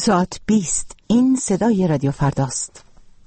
ساعت 20. این صدای رادیو فرداست.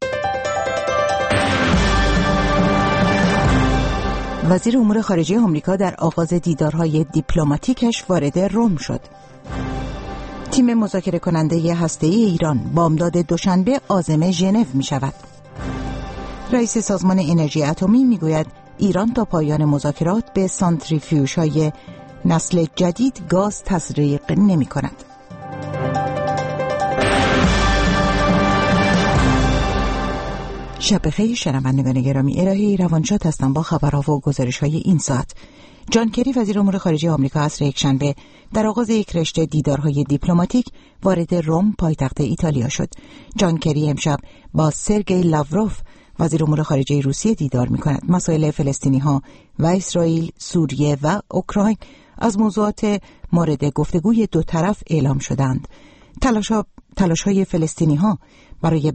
وزیر امور خارجه آمریکا در آغاز دیدارهای دیپلماتیکش وارد روم شد. تیم مذاکره کننده هسته‌ای ایران بامداد دوشنبه عازم ژنو می شود. رئیس سازمان انرژی اتمی می گوید ایران تا پایان مذاکرات به سانتریفیوژهای نسل جدید گاز تزریق نمی کند. شب بخیر شنوندگان گرامی، الهه روانشاد هستم با خبرها و گزارش‌های این ساعت. جان کری وزیر امور خارجه آمریکا عصر یکشنبه در آغاز یک رشته دیدارهای دیپلماتیک وارد روم پایتخت ایتالیا شد. جان کری امشب با سرگئی لاوروف وزیر امور خارجه روسیه دیدار می‌کند. مسائل فلسطینی‌ها و اسرائیل، سوریه و اوکراین از موضوعات مورد گفتگوی دو طرف اعلام شدند. تلاش‌های فلسطینی‌ها برای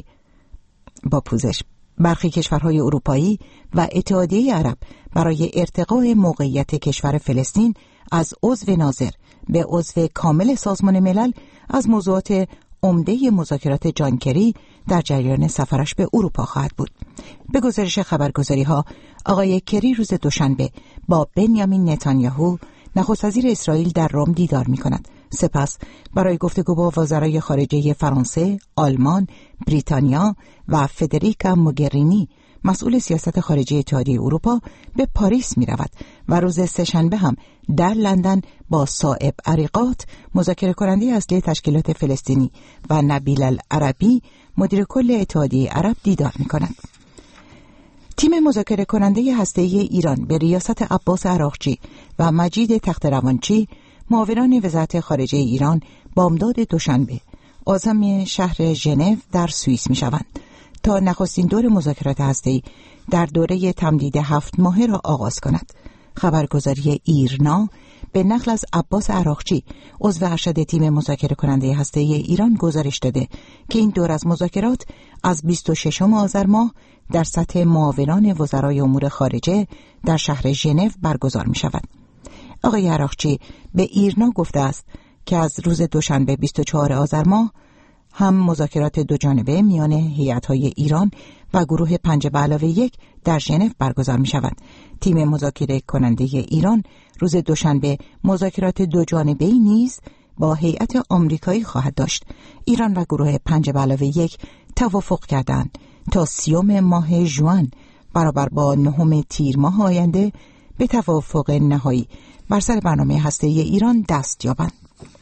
برخی کشورهای اروپایی و اتحادیه عرب برای ارتقاء موقعیت کشور فلسطین از عضو ناظر به عضو کامل سازمان ملل از موضوعات عمده مذاکرات جان کری در جریان سفرش به اروپا خواهد بود. به گزارش خبرگزاری‌ها، آقای کری روز دوشنبه با بنیامین نتانیاهو نخست وزیر اسرائیل در روم دیدار می‌کند. سپس برای گفتگو با وزرای خارجه فرانسه، آلمان، بریتانیا و فدریکا موگرینی مسئول سیاست خارجی اتحادیه اروپا به پاریس می رود و روز سه‌شنبه هم در لندن با صائب عریقات مذاکره کننده اصلی تشکیلات فلسطینی و نبیل العربی مدیر کل اتحادیه عرب دیدار می کند. تیم مذاکره کننده هسته‌ای ایران به ریاست عباس عراقچی و مجید تخت‌روانچی معاونان وزارت خارجه ایران بامداد دوشنبه عازم شهر ژنو در سوئیس می‌شوند تا نخستین دور مذاکرات هسته‌ای در دوره تمدید 7 ماهه را آغاز کند. خبرگزاری ایرنا به نقل از عباس عراقچی عضو ارشد تیم مذاکره کننده هسته‌ای ایران گزارش داده که این دور از مذاکرات از 26 آذر ماه در سطح معاونان وزرای امور خارجه در شهر ژنو برگزار می‌شود. آقای عراقچی به ایرنا گفته است که از روز دوشنبه 24 آذر ماه هم مذاکرات دو جانبه میان هیئت‌های ایران و گروه 5+1 در ژنو برگزار می‌شود. تیم مذاکره کننده ایران روز دوشنبه مذاکرات دو جانبه‌ای نیز با هیئت آمریکایی خواهد داشت. ایران و گروه 5+1 توافق کردند تا 30 ماه ژوئن برابر با 9 تیر ماه آینده به توافق نهایی بر سر برنامه هسته‌ای ایران دست یابند.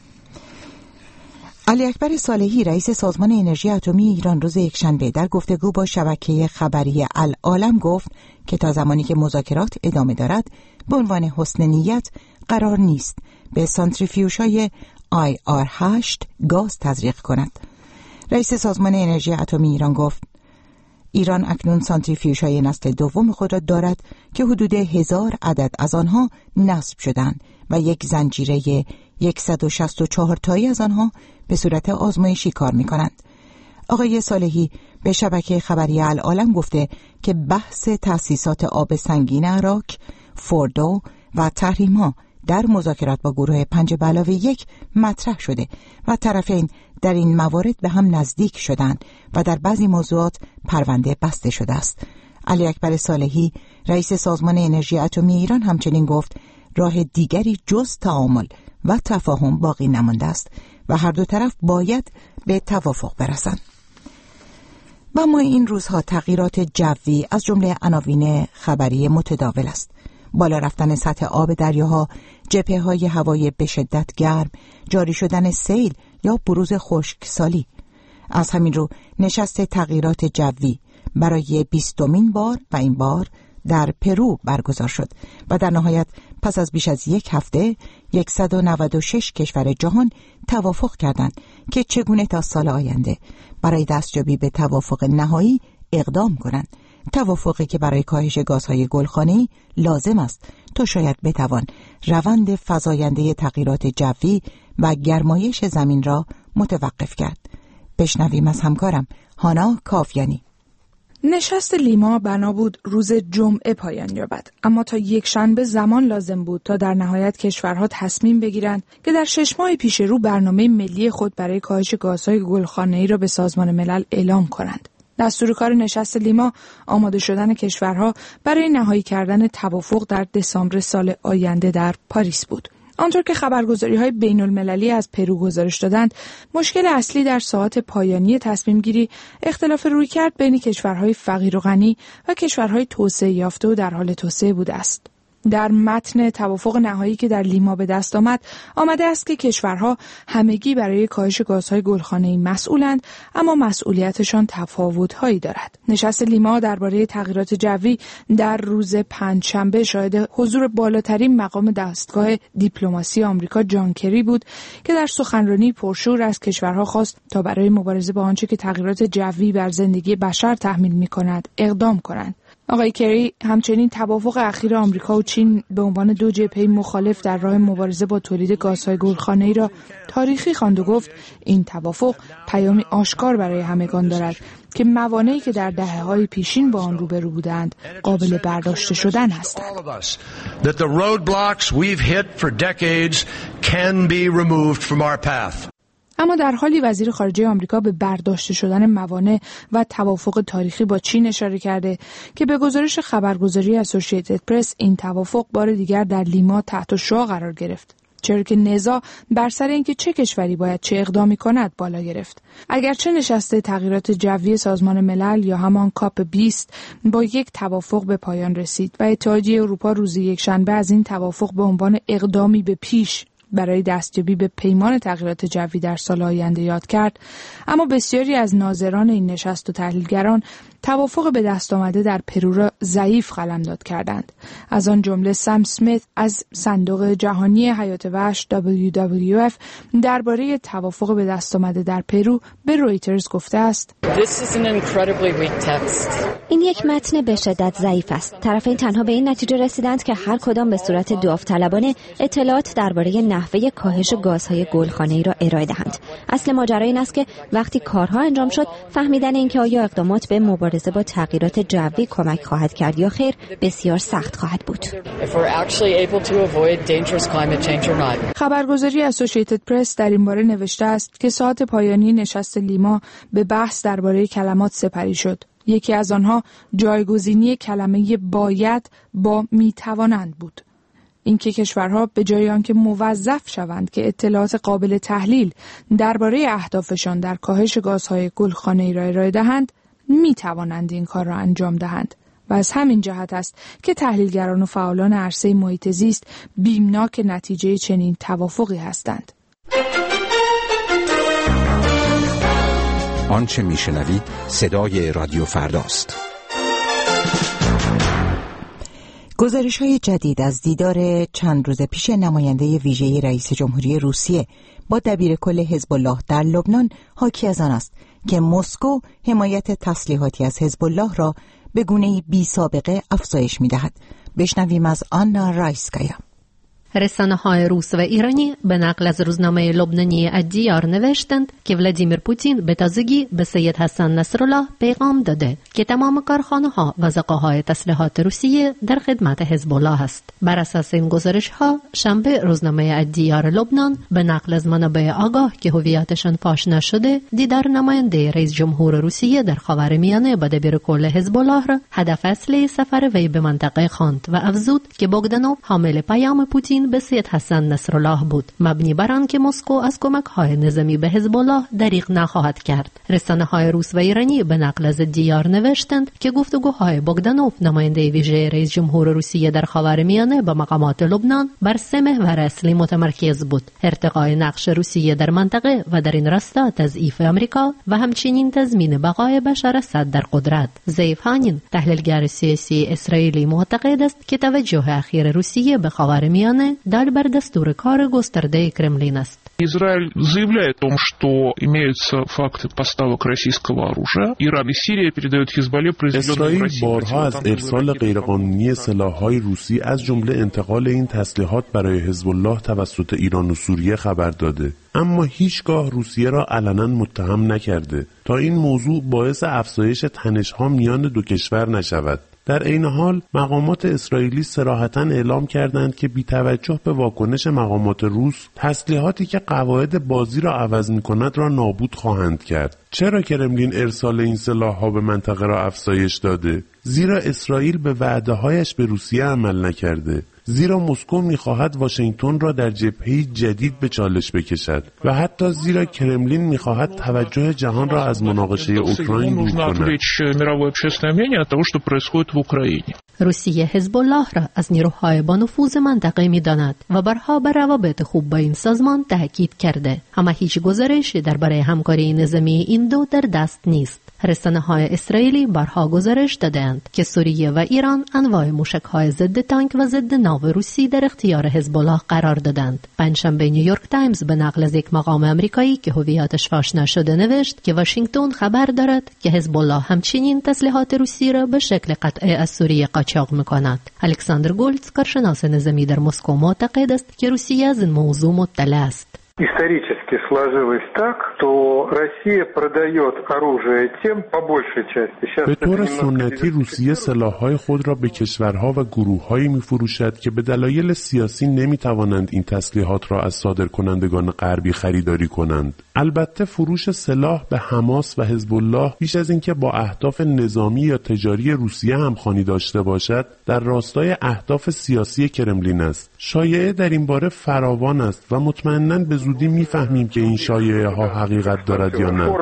علی اکبر صالحی رئیس سازمان انرژی اتمی ایران روز یکشنبه در گفتگو با شبکه خبری العالم گفت که تا زمانی که مذاکرات ادامه دارد به عنوان حسن نیت قرار نیست به سانتریفیوژهای IR8 گاز تزریق کند. رئیس سازمان انرژی اتمی ایران گفت ایران اکنون سانتریفیوژهای نسل دوم خود را دارد که حدود 1000 عدد از آنها نصب شدند و یک زنجیره 164 تایی از آنها به صورت آزمایشی کار می‌کنند. آقای صالحی به شبکه خبری العالم گفته که بحث تأسیسات آب سنگین عراق، فوردو و تحریم‌ها در مذاکرات با گروه 5+1 مطرح شده و طرفین در این موارد به هم نزدیک شدند و در بعضی موضوعات پرونده بسته شده است. علی اکبر صالحی رئیس سازمان انرژی اتمی ایران همچنین گفت راه دیگری جز تعامل و تفاهم باقی نمانده است و هر دو طرف باید به توافق برسند. و ما این روزها تغییرات جوی از جمله عناوین خبری متداول است. بالا رفتن سطح آب دریاها، جبهه‌های هوایی به شدت گرم، جاری شدن سیل یا بروز خشکسالی. از همین رو نشست تغییرات جوی برای 20مین بار و این بار در پرو برگزار شد و در نهایت پس از بیش از یک هفته 196 کشور جهان توافق کردند که چگونه تا سال آینده برای دستیابی به توافق نهایی اقدام کنند. توافقی که برای کاهش گازهای گلخانه‌ای لازم است تا شاید بتوان روند فزاینده تغییرات جوی و گرمایش زمین را متوقف کرد. بشنویم از همکارم هانا کافیانی. نشست لیما بنا بود روز جمعه پایان یابد، اما تا یک شنبه زمان لازم بود تا در نهایت کشورها تصمیم بگیرند که در 6 ماه پیش رو برنامه ملی خود برای کاهش گازهای گلخانه‌ای را به سازمان ملل اعلام کنند. دستور کار نشست لیما آماده شدن کشورها برای نهایی کردن توافق در دسامبر سال آینده در پاریس بود. آنطور که خبرگزاری‌های بین‌المللی از پرو گزارش دادند، مشکل اصلی در ساعات پایانی تصمیم گیری اختلاف رویکرد بین کشورهای فقیر و غنی و کشورهای توسعه یافته و در حال توسعه بوده است. در متن توافق نهایی که در لیما به دست آمده است که کشورها همگی برای کاهش گازهای گلخانه‌ای مسئولند، اما مسئولیتشان تفاوت‌هایی دارد. نشست لیما درباره تغییرات جوی در روز پنجشنبه شاهد حضور بالاترین مقام دستگاه دیپلماسی آمریکا جان کری بود که در سخنرانی پرشور از کشورها خواست تا برای مبارزه با آنچه که تغییرات جوی بر زندگی بشر تحمیل می‌کند اقدام کنند. آقای کری همچنین توافق اخیر آمریکا و چین به عنوان دو جبهه مخالف در راه مبارزه با تولید گازهای گلخانه‌ای را تاریخی خواند و گفت این توافق پیامی آشکار برای همگان دارد که موانعی که در دهه‌های پیشین با آن روبرو بودند قابل برداشت شدن هستند. اما در حالی وزیر خارجه آمریکا به برداشته شدن موانع و توافق تاریخی با چین اشاره کرده که به گزارش خبرگزاری اسوسییتد پرس این توافق بار دیگر در لیما تحت شعاع قرار گرفت، چرا که نزاع بر سر اینکه چه کشوری باید چه اقدامی کند بالا گرفت. اگرچه نشست تغییرات جوی سازمان ملل یا همان کاپ 20 با یک توافق به پایان رسید و اتحادیه اروپا روز یکشنبه از این توافق به عنوان اقدامی به پیش برای دستیابی به پیمان تغییرات جوی در سال آینده یاد کرد، اما بسیاری از ناظران این نشست و تحلیلگران توافق به دست آمده در پرو را ضعیف قلمداد کردند. از آن جمله سم اسمیت از صندوق جهانی حیات وحش WWF درباره توافق به دست آمده در پرو به رویترز گفته است: این یک متن به شدت ضعیف است. طرفین تنها به این نتیجه رسیدند که هر کدام به صورت داوطلبانه اطلاعات درباره نحوه کاهش گازهای گلخانه‌ای را ارائه دهند. اصل ماجرا این است که وقتی کارها انجام شد، فهمیدن اینکه آیا اقدامات به مبارزه با تغییرات جوی کمک خواهد کرد یا خیر بسیار سخت خواهد بود. خبرگزاری اسوسییتد پرس در این باره نوشته است که ساعت پایانی نشست لیما به بحث درباره کلمات سپری شد. یکی از آنها جایگزینی کلمه باید با میتوانند بود. اینکه کشورها به جای آنکه موظف شوند که اطلاعات قابل تحلیل درباره اهدافشان در کاهش گازهای گلخانه‌ای را ارائه دهند، می توانند این کار را انجام دهند و از همین جهت است که تحلیلگران و فعالان عرصه محیط زیست بیمناک نتیجه چنین توافقی هستند. آنچه میشنوید صدای رادیو فرداست. گزارش‌های جدید از دیدار چند روز پیش نماینده ویژه رئیس جمهوری روسیه با دبیرکل حزب الله در لبنان حاکی از آن است که مسکو حمایت تسلیحاتی از حزب الله را به گونه‌ای بی‌سابقه افزایش می‌دهد. بشنویم از آنا رایسکایا. رسانه‌های روس و ایرانی به نقل از روزنامه لبنانی الدیار نوشتند که ولادیمیر پوتین به تازگی به سید حسن نصرالله پیغام داده که تمام کارخانه‌ها و زغاهای تسلیحات روسیه در خدمت حزب الله است. بر اساس این گزارش‌ها شنبه روزنامه الدیار لبنان به نقل از منابع آگاه که هویتشان فاش نشده دیدار نماینده رئیس جمهور روسیه در خاورمیانه با دبیرکل حزب الله را هدف اصلی سفر وی به منطقه خواند و افزود که بوگدانوف حامل پیام پوتین به سید حسن نصرالله بود، مبنی بر آن که مسکو از کمک‌های نظامی به حزب الله دریغ نخواهد کرد. رسانه‌های روس و ایرانی به نقل از دیار نوشتند که گفتگوهای بوگدانوف نماینده ویژه رئیس جمهور روسیه در خاورمیانه با مقامات لبنان بر سه محور اصلی متمرکز بود: ارتقای نقش روسیه در منطقه و در این راستا تضعیف آمریکا و همچنین تضمین بقای بشار اسد در قدرت. زیف هانین تحلیلگر سیاسی اسرائیلی معتقد است که توجه اخیر روسیه به خاورمیانه دال بر دستور کار گسترده کرملین است. Израиль заявляет о том, что имеются факты поставок российского оружия. Иран и Сирия передают Хизбалле произведенные в России. اسرائیل بارها از ارسال غیرقانونی سلاح‌های روسی از جمله انتقال این تسلیحات برای حزب الله توسط ایران و سوریه خبر داده. اما هیچگاه روسیه را علنا متهم نکرده تا این موضوع باعث افزایش تنش‌ها میان دو کشور نشود. در عین حال مقامات اسرائیلی صراحتاً اعلام کردند که بی توجه به واکنش مقامات روس، تسلیحاتی که قواعد بازی را عوض می‌کند را نابود خواهند کرد. چرا کرملین ارسال این سلاح‌ها به منطقه را افزایش داده؟ زیرا اسرائیل به وعده‌هایش به روسیه عمل نکرده. زیرا مسکو می‌خواهد واشنگتن را در جبهه‌ای جدید به چالش بکشد و حتی زیرا کرملین می‌خواهد توجه جهان را از مناقشه اوکراین دور کند. روسیه حزب الله را از نیروهای با نفوذ منطقه می‌داند و برها بر روابط خوب با این سازمان تاکید کرده، اما هیچ گزارشی درباره همکاری نظامی این دو در دست نیست. رسانه‌های اسرائیلی بارها گزارش دادند که سوریه و ایران انواع موشک‌های ضد تانک و ضد ناو روسی در اختیار حزب الله قرار دادند. پنجشنبه نیویورک تایمز به نقل از یک مقام آمریکایی که هویتش فاش نشده نوشت که واشنگتن خبر دارد که حزب الله همچنین تسلیحات روسی را به شکل قطعی از سوریه قاچاق می‌کند. الکساندر گولتز، کارشناس نظامی در مسکو، معتقد است که روسیه از این موضوع مطلع است. Исторически сложилось так, что Россия продает оружие тем, по большей части. به طور سنتی روسیه سلاح‌های خود را به کشورها و گروه‌هایی می‌فروشد که به دلایل سیاسی نمی‌توانند این تسلیحات را از صادرکنندگان غربی خریداری کنند. البته فروش سلاح به حماس و حزب الله بیش از اینکه با اهداف نظامی یا تجاری روسیه همخوانی داشته باشد، در راستای اهداف سیاسی کرملین است. شایعه در این باره فراوان است و مطمئناً به زودی میفهمیم که این شایعه ها حقیقت دارد یا نه.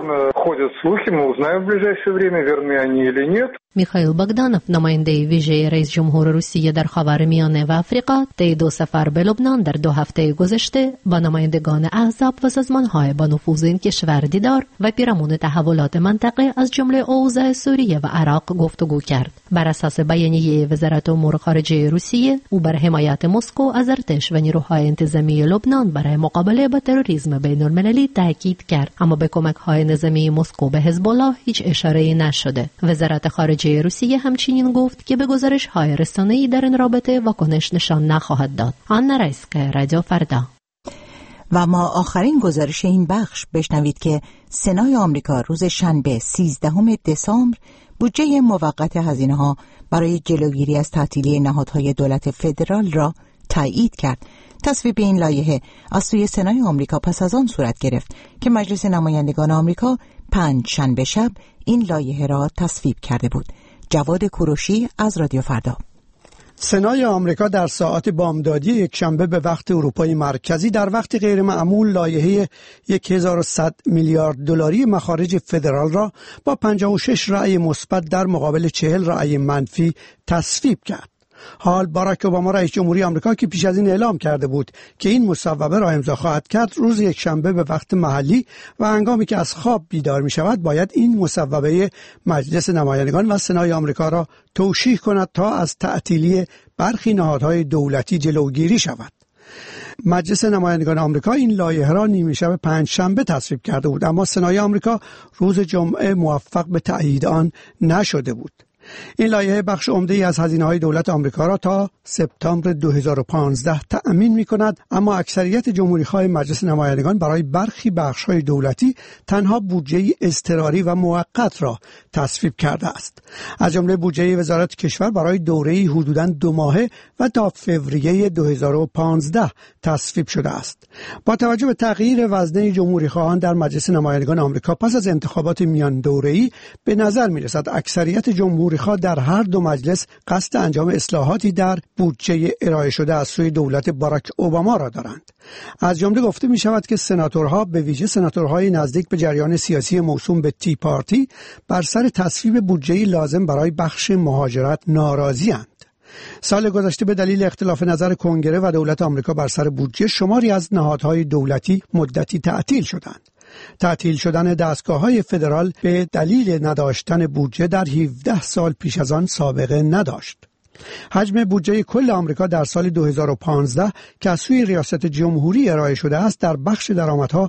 میخائیل باگدانوف، نماینده ویژه رئیس جمهور روسیه در خاورمیانه و آفریقا، طی 2 سفر به لبنان در 2 هفته گذشته با نمایندگان احزاب و سازمان‌های با نفوذ این کشور دیدار و پیرامون تحولات منطقه از جمله اوضاع سوریه و عراق گفتگو کرد. بر اساس بیانیه وزارت امور خارجه روسیه، او بر حمایت مسکو از ارتش و نیروهای انتظامی لبنان برای مقابله با تروریسم بین‌المللی تاکید کرد، اما به کمک‌های نظامی مسکو به حزب الله هیچ اشاره‌ای نشده. وزارت خارجه روسیه همچنین گفت که به گزارش‌های رسانه‌ای در این رابطه واکنش نشان نخواهد داد. آنا رایسکا، رادیو فردا. و ما آخرین گزارش این بخش بشنوید که سنای آمریکا روز شنبه 13 دسامبر بودجه موقت هزینه‌ها برای جلوگیری از تعطیلی نهادهای دولت فدرال را تایید کرد. تصویب این لایحه از سوی سنای آمریکا پس از آن صورت گرفت که مجلس نمایندگان آمریکا پنجشنبه شب این لایحه را تصویب کرده بود. جواد کوروشی از رادیو فردا. سنای آمریکا در ساعات بامدادی یکشنبه به وقت اروپای مرکزی در وقت غیر معمول لایحه 1100 میلیارد دلاری مخارج فدرال را با 56 رأی مثبت در مقابل 40 رأی منفی تصویب کرد. حال باراک اوباما رئیس جمهوری آمریکا که پیش از این اعلام کرده بود که این مصوبه را امضا خواهد کرد، روز یکشنبه به وقت محلی و هنگامی که از خواب بیدار می شود باید این مصوبه مجلس نمایندگان و سنای آمریکا را توشیح کند تا از تعطیلی برخی نهادهای دولتی جلوگیری شود. مجلس نمایندگان آمریکا این لایحه را نیمه شب پنجشنبه تصویب کرده بود، اما سنای آمریکا روز جمعه موفق به تایید آن نشده بود. این لایحه بخش عمده‌ای از هزینه‌های دولت آمریکا را تا سپتامبر 2015 تأمین می‌کند، اما اکثریت جمهوری‌خواه مجلس نمایندگان برای برخی بخش‌های دولتی تنها بودجه اضطراری و موقت را تصویب کرده است. از جمله بودجه وزارت کشور برای دوره‌ای حدوداً 2 ماهه و تا فوریه 2015 تصویب شده است. با توجه به تغییر وزنه جمهوری‌خواهان در مجلس نمایندگان آمریکا پس از انتخابات میان دوره‌ای، به نظر می‌رسد اکثریت جمهوری‌خواه در هر دو مجلس قصد انجام اصلاحاتی در بودجه ارائه شده از سوی دولت باراک اوباما را دارند. از جمله گفته می شود که سناتورها، به ویژه سناتورهای نزدیک به جریان سیاسی موسوم به تی پارتی، بر سر تصویب بودجه لازم برای بخش مهاجرت ناراضی‌اند. سال گذشته به دلیل اختلاف نظر کنگره و دولت آمریکا بر سر بودجه، شماری از نهادهای دولتی مدتی تعطیل شدند. تعطیل شدن دستگاه‌های فدرال به دلیل نداشتن بودجه در 17 سال پیش از آن سابقه نداشت. حجم بودجه کل آمریکا در سال 2015 که از سوی ریاست جمهوری ارائه شده است در بخش درآمدها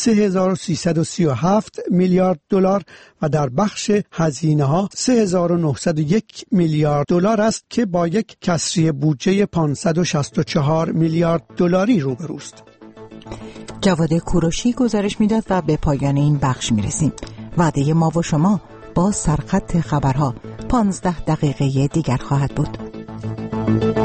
3337 میلیارد دلار و در بخش هزینه‌ها 3901 میلیارد دلار است که با یک کسری بودجه 564 میلیارد دلاری روبروست. جواد کوروشی گزارش میداد و به پایان این بخش میرسیم. وعده ما و شما با سرخط خبرها 15 دقیقه دیگر خواهد بود.